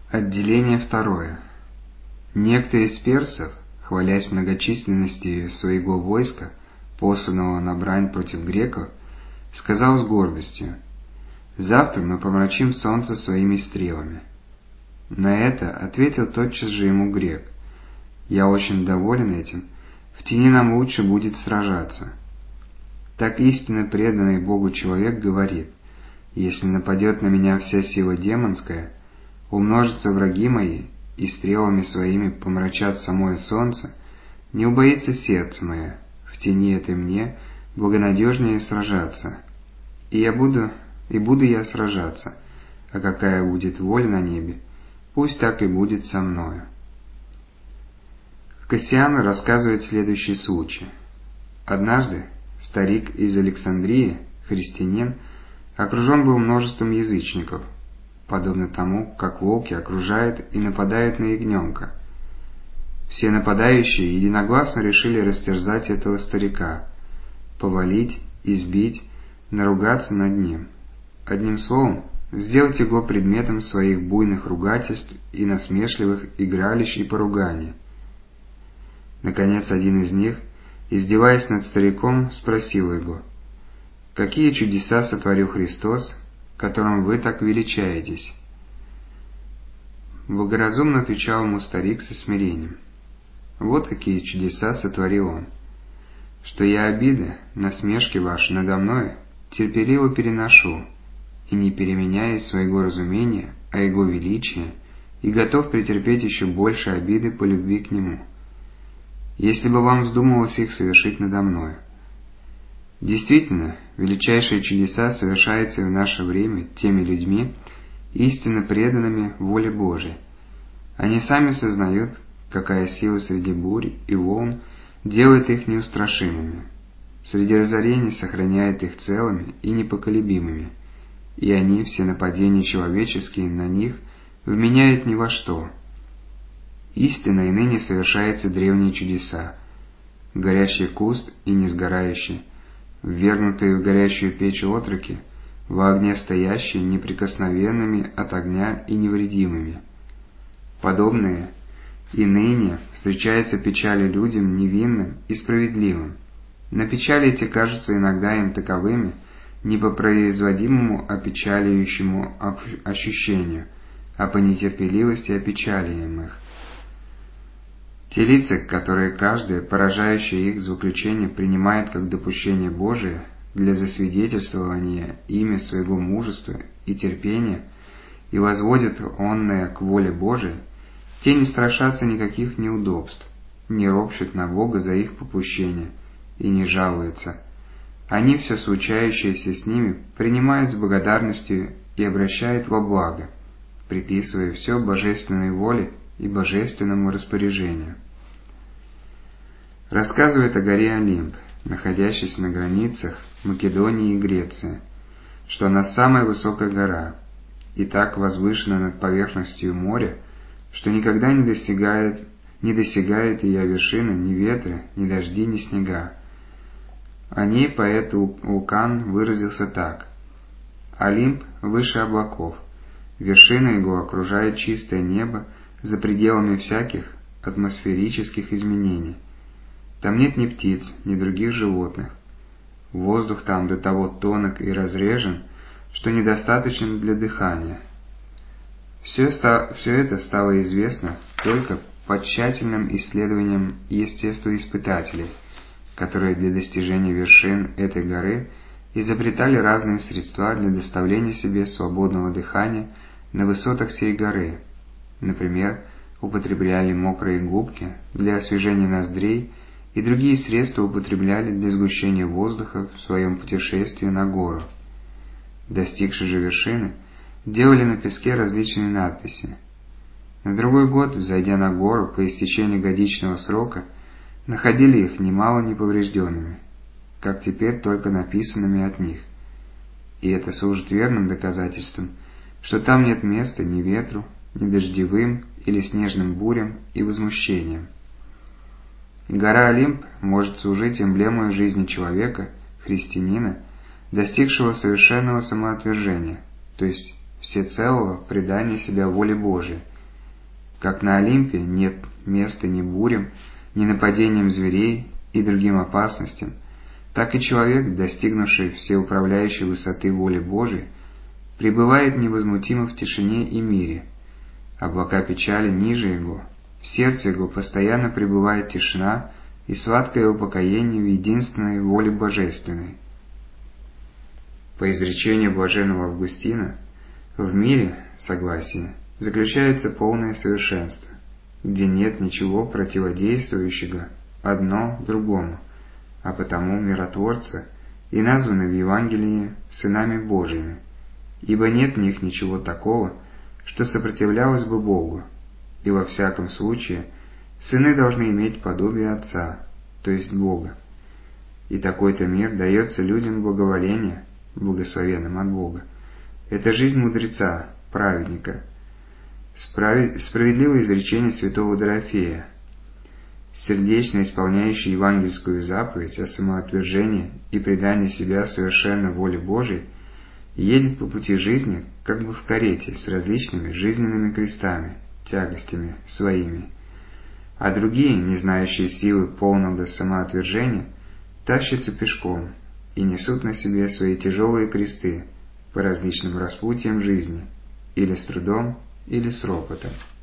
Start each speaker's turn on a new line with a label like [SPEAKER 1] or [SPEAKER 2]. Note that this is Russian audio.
[SPEAKER 1] Отделение второе. Некто из персов, хвалясь многочисленностью своего войска, посланного на брань против греков, сказал с гордостью: «Завтра мы помрачим солнце своими стрелами». На это ответил тотчас же ему грек: «Я очень доволен этим, в тени нам лучше будет сражаться». Так истинно преданный Богу человек говорит: «Если нападет на меня вся сила демонская, умножатся враги мои, и стрелами своими помрачат самое солнце, не убоится сердце мое, в тени этой мне благонадежнее сражаться. И буду я сражаться, а какая будет воля на небе, пусть так и будет со мною». Кассиан рассказывает следующий случай. Однажды старик из Александрии, христианин, окружен был множеством язычников, подобно тому, как волки окружают и нападают на ягненка. Все нападающие единогласно решили растерзать этого старика, повалить, избить, наругаться над ним. Одним словом, сделать его предметом своих буйных ругательств и насмешливых игралищ и поруганий. Наконец, один из них, издеваясь над стариком, спросил его: «Какие чудеса сотворил Христос, которым вы так величаетесь?» Благоразумно отвечал ему старик со смирением: «Вот какие чудеса сотворил Он, что я обиды, насмешки ваши надо мною терпеливо переношу, и не переменяя своего разумения, а Его величия, и готов претерпеть еще больше обиды по любви к Нему, если бы вам вздумалось их совершить надо мною». Действительно, величайшие чудеса совершаются в наше время теми людьми, истинно преданными воле Божией. Они сами сознают, какая сила среди бурь и волн делает их неустрашимыми, среди разорений сохраняет их целыми и непоколебимыми, и они все нападения человеческие на них вменяют ни во что. Истинно и ныне совершаются древние чудеса: горящий куст и несгорающий, ввергнутые в горящую печь отроки, во огне стоящие неприкосновенными от огня и невредимыми. Подобные и ныне встречаются печали людям невинным и справедливым, но печали эти кажутся иногда им таковыми не по производимому опечаливающему ощущению, а по нетерпеливости опечаливаемых. Те лица, которые каждое поражающее их заключение принимает как допущение Божие для засвидетельствования ими своего мужества и терпения и возводят онное к воле Божией, те не страшатся никаких неудобств, не ропщут на Бога за их попущение и не жалуются. Они все случающееся с ними принимают с благодарностью и обращают во благо, приписывая все божественной воле и божественному распоряжению. Рассказывает о горе Олимп, находящейся на границах Македонии и Греции, что она самая высокая гора, и так возвышена над поверхностью моря, что никогда не досягает ее вершины ни ветры, ни дожди, ни снега. О ней поэт Лукан выразился так: «Олимп выше облаков, вершина его окружает чистое небо за пределами всяких атмосферических изменений. Там нет ни птиц, ни других животных. Воздух там до того тонок и разрежен, что недостаточен для дыхания». Все это стало известно только по тщательным исследованиям естествоиспытателей, которые для достижения вершин этой горы изобретали разные средства для доставления себе свободного дыхания на высотах сей горы. Например, употребляли мокрые губки для освежения ноздрей и другие средства употребляли для сгущения воздуха в своем путешествии на гору. Достигши же вершины, делали на песке различные надписи. На другой год, взойдя на гору по истечении годичного срока, находили их немало неповрежденными, как теперь только написанными от них. И это служит верным доказательством, что там нет места ни ветру, ни дождевым или снежным бурям и возмущениям. Гора Олимп может служить эмблемой жизни человека, христианина, достигшего совершенного самоотвержения, то есть всецелого предания себя воле Божией Как на Олимпе нет места ни бурям, ни нападениям зверей и другим опасностям, так и человек, достигнувший всеуправляющей высоты воли Божией, пребывает невозмутимо в тишине и мире. Облака печали ниже его, в сердце его постоянно пребывает тишина и сладкое упокоение в единственной воле божественной. По изречению блаженного Августина, в мире, согласие, заключается полное совершенство, где нет ничего противодействующего одно другому, а потому миротворцы и названы в Евангелии сынами Божьими, ибо нет в них ничего такого, что сопротивлялось бы Богу, и во всяком случае сыны должны иметь подобие Отца, то есть Бога. И такой-то мир дается людям благоволения, благословенным от Бога. Это жизнь мудреца, праведника. Справедливое изречение святого Дорофея: сердечно исполняющий евангельскую заповедь о самоотвержении и предании себя совершенно воле Божией, едет по пути жизни как бы в карете с различными жизненными крестами, тягостями своими, а другие, не знающие силы полного самоотвержения, тащатся пешком и несут на себе свои тяжелые кресты по различным распутьям жизни, или с трудом, или с ропотом.